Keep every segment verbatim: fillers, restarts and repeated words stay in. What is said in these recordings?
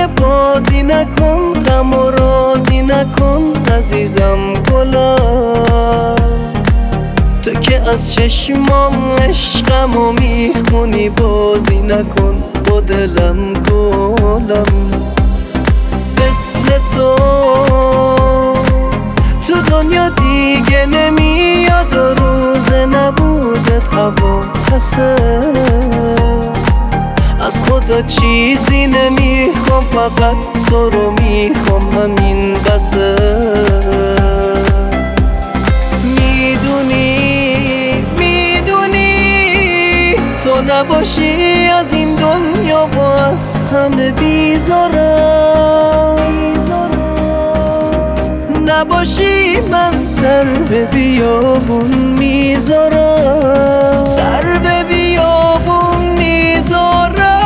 دیگه بازی نکن، غم و رازی نکن عزیزم گلا. تو که از چشمام عشقمو میخونی بازی نکن با دلم گلم. مثل تو تو دنیا دیگه نمیاد و روز نبودت هوا پسه. از خدا چیزی نمیخوام، فقط تو رو میخوام، همین بسه. میدونی میدونی تو نباشی از این دنیا و از همه بیزارم. نباشی من سر به بیابون میذارم، سر به بیابون میذارم.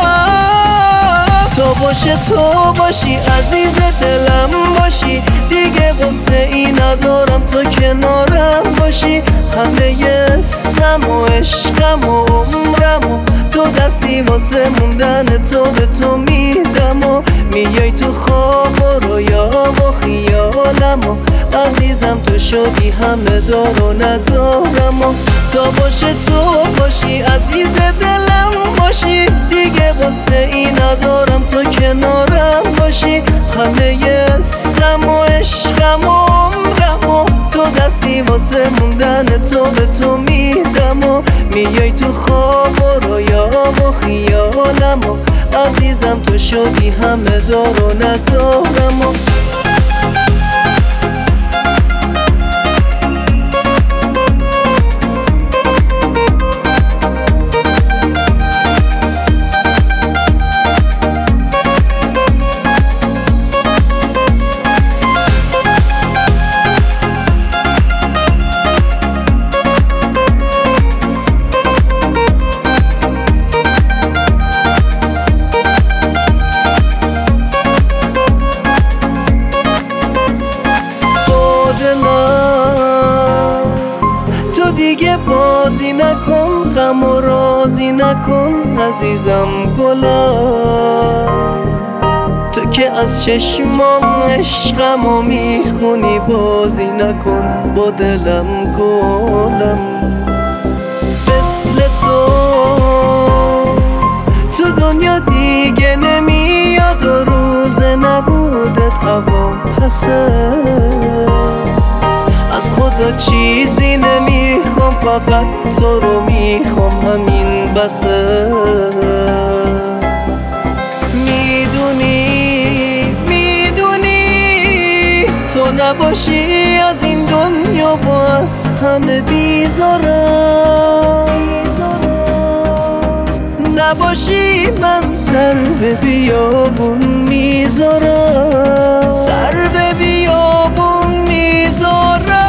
تو باشه تو باشی عزیز دلم باشی، دیگه غصه ای ندارم تو کنارم باشی. همه اسم و عشقم و عمرم و تو دستی واسه موندن تو به تو میدم و میای تو خواب و رویا و خیالم و عزیزم تو شدی همه دار و ندارم و تا باشه تو باشی عزیز دلم باشی، دیگه غصه ای ندارم تو کنارم باشی. همه اسم و عشقم و عمرم و تو دستی واسه موندن تو به تو میدم و میای تو خواب و رویا و خیالم و عزیزم تو شدی همه دار و ندارم و دیگه بازی نکن، غم و رازی نکن عزیزم گلا. تو که از چشمام عشقمو میخونی بازی نکن با دلم گلم. مثل تو تو دنیا دیگه نمیاد و روز نبودت هوا پسه. از خدا چیزی نمیخوام، فقط تو رو میخوام، همین بسه. میدونی میدونی تو نباشی از این دنیا و از همه بیزارم. نباشی من سر به بیابون میذارم، سر به بیابون میذارم.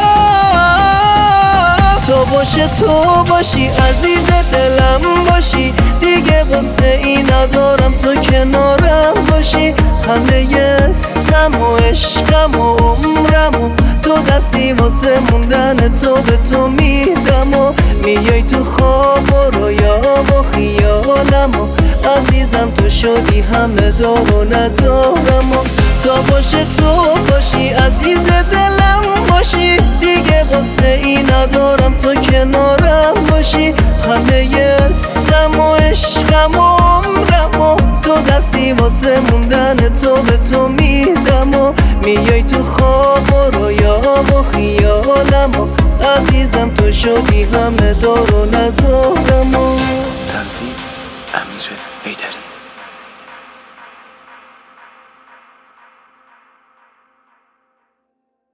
تو باشه تو باشی عزیز دلم باشی، دیگه غصه ای ندارم تو کنارم باشی. همه اسم و عشقم و عمرم و تو دستی واسه موندن تو به تو میدم و میای تو خواب و رویا و خیالم و عزیزم تو شدی همه دار و ندارم و تا باشه تو باشی عزیز دلم باشی، دیگه غصه ای ندارم تو کنارم باشی. همه اسم و عشقم و عمرم و تو دستی واسه موندن تو به تو میدم و میای تو خواب و رویا و خیالم و عزیزم تو شدی همه دار و ندارم و تنظیم امیره.